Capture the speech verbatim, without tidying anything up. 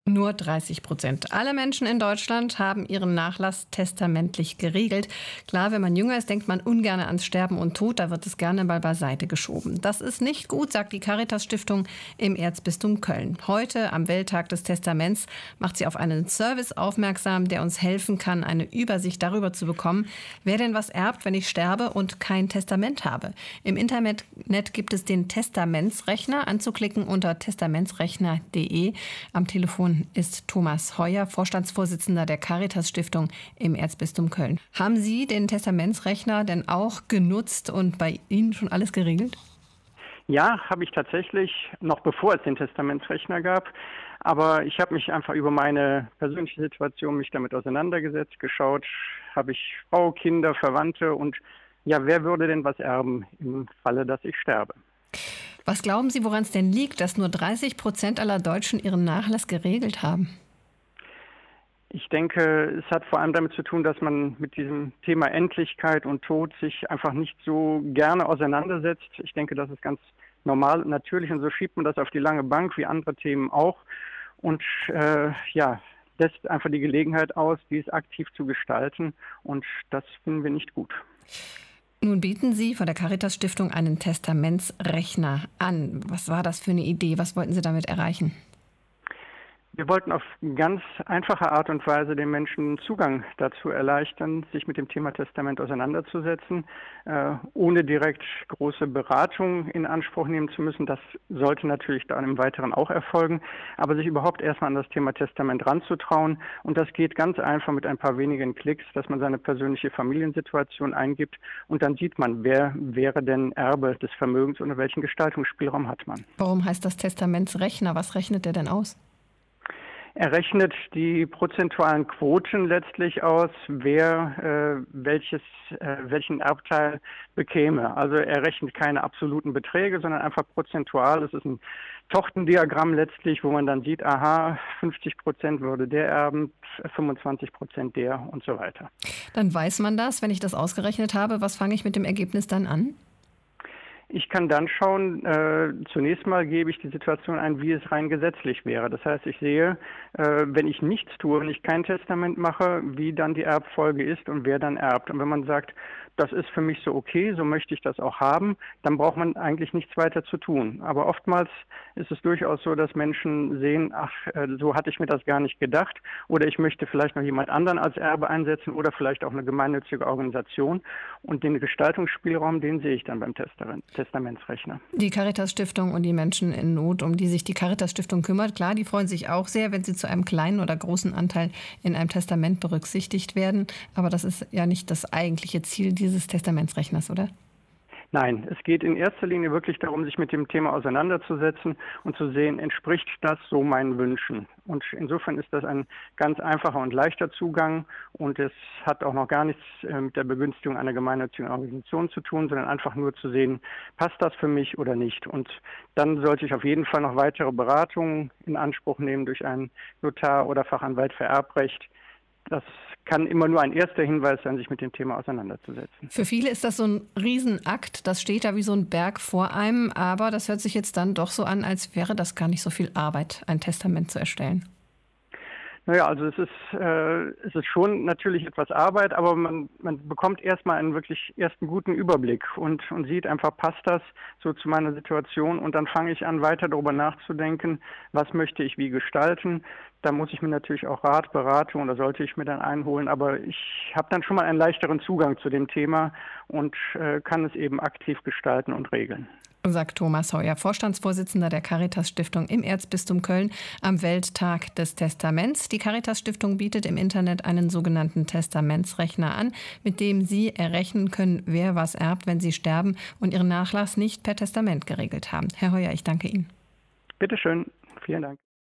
Nur dreißig Prozent aller Menschen in Deutschland haben ihren Nachlass testamentlich geregelt. Klar, wenn man jünger ist, denkt man ungern ans Sterben und Tod. Da wird es gerne mal beiseite geschoben. Das ist nicht gut, sagt die Caritas-Stiftung im Erzbistum Köln. Heute, am Welttag des Testaments, macht sie auf einen Service aufmerksam, der uns helfen kann, eine Übersicht darüber zu bekommen, wer denn was erbt, wenn ich sterbe und kein Testament habe. Im Internet gibt es den Testamentsrechner, anzuklicken unter testamentsrechner punkt de. Am Telefon ist Thomas Heuer, Vorstandsvorsitzender der Caritas-Stiftung im Erzbistum Köln. Haben Sie den Testamentsrechner denn auch genutzt und bei Ihnen schon alles geregelt? Ja, habe ich tatsächlich, noch bevor es den Testamentsrechner gab. Aber ich habe mich einfach über meine persönliche Situation mich damit auseinandergesetzt, geschaut, habe ich Frau, Kinder, Verwandte und ja, wer würde denn was erben im Falle, dass ich sterbe? Was glauben Sie, woran es denn liegt, dass nur dreißig Prozent aller Deutschen ihren Nachlass geregelt haben? Ich denke, es hat vor allem damit zu tun, dass man mit diesem Thema Endlichkeit und Tod sich einfach nicht so gerne auseinandersetzt. Ich denke, das ist ganz normal und natürlich und so schiebt man das auf die lange Bank, wie andere Themen auch. Und äh, ja, lässt einfach die Gelegenheit aus, dies aktiv zu gestalten und das finden wir nicht gut. Nun bieten Sie von der Caritas-Stiftung einen Testamentsrechner an. Was war das für eine Idee? Was wollten Sie damit erreichen? Wir wollten auf ganz einfache Art und Weise den Menschen Zugang dazu erleichtern, sich mit dem Thema Testament auseinanderzusetzen, äh, ohne direkt große Beratung in Anspruch nehmen zu müssen. Das sollte natürlich dann im Weiteren auch erfolgen, aber sich überhaupt erstmal an das Thema Testament ranzutrauen. Und das geht ganz einfach mit ein paar wenigen Klicks, dass man seine persönliche Familiensituation eingibt und dann sieht man, wer wäre denn Erbe des Vermögens und welchen Gestaltungsspielraum hat man. Warum heißt das Testamentsrechner? Was rechnet der denn aus? Er rechnet die prozentualen Quoten letztlich aus, wer äh, welches, äh, welchen Erbteil bekäme. Also er rechnet keine absoluten Beträge, sondern einfach prozentual. Es ist ein Tortendiagramm letztlich, wo man dann sieht, aha, fünfzig Prozent würde der erben, fünfundzwanzig Prozent der und so weiter. Dann weiß man das, wenn ich das ausgerechnet habe. Was fange ich mit dem Ergebnis dann an? Ich kann dann schauen, äh, zunächst mal gebe ich die Situation ein, wie es rein gesetzlich wäre. Das heißt, ich sehe, äh, wenn ich nichts tue, wenn ich kein Testament mache, wie dann die Erbfolge ist und wer dann erbt. Und wenn man sagt, das ist für mich so okay, so möchte ich das auch haben, dann braucht man eigentlich nichts weiter zu tun. Aber oftmals ist es durchaus so, dass Menschen sehen, ach, äh, so hatte ich mir das gar nicht gedacht oder ich möchte vielleicht noch jemand anderen als Erbe einsetzen oder vielleicht auch eine gemeinnützige Organisation. Und den Gestaltungsspielraum, den sehe ich dann beim Testament. Testamentsrechner. Die Caritas-Stiftung und die Menschen in Not, um die sich die Caritas-Stiftung kümmert, klar, die freuen sich auch sehr, wenn sie zu einem kleinen oder großen Anteil in einem Testament berücksichtigt werden. Aber das ist ja nicht das eigentliche Ziel dieses Testamentsrechners, oder? Nein, es geht in erster Linie wirklich darum, sich mit dem Thema auseinanderzusetzen und zu sehen, entspricht das so meinen Wünschen. Und insofern ist das ein ganz einfacher und leichter Zugang und es hat auch noch gar nichts mit der Begünstigung einer gemeinnützigen Organisation zu tun, sondern einfach nur zu sehen, passt das für mich oder nicht. Und dann sollte ich auf jeden Fall noch weitere Beratungen in Anspruch nehmen durch einen Notar oder Fachanwalt für Erbrecht. Das kann immer nur ein erster Hinweis sein, sich mit dem Thema auseinanderzusetzen. Für viele ist das so ein Riesenakt, das steht da wie so ein Berg vor einem, aber das hört sich jetzt dann doch so an, als wäre das gar nicht so viel Arbeit, ein Testament zu erstellen. Naja, also es ist, äh, es ist schon natürlich etwas Arbeit, aber man, man bekommt erstmal einen wirklich ersten guten Überblick und, und sieht einfach, passt das so zu meiner Situation und dann fange ich an, weiter darüber nachzudenken, was möchte ich wie gestalten. Da muss ich mir natürlich auch Rat, Beratung oder sollte ich mir dann einholen, aber ich habe dann schon mal einen leichteren Zugang zu dem Thema und äh, kann es eben aktiv gestalten und regeln. Sagt Thomas Heuer, Vorstandsvorsitzender der Caritas-Stiftung im Erzbistum Köln am Welttag des Testaments. Die Caritas-Stiftung bietet im Internet einen sogenannten Testamentsrechner an, mit dem Sie errechnen können, wer was erbt, wenn Sie sterben und Ihren Nachlass nicht per Testament geregelt haben. Herr Heuer, ich danke Ihnen. Bitte schön, vielen Dank.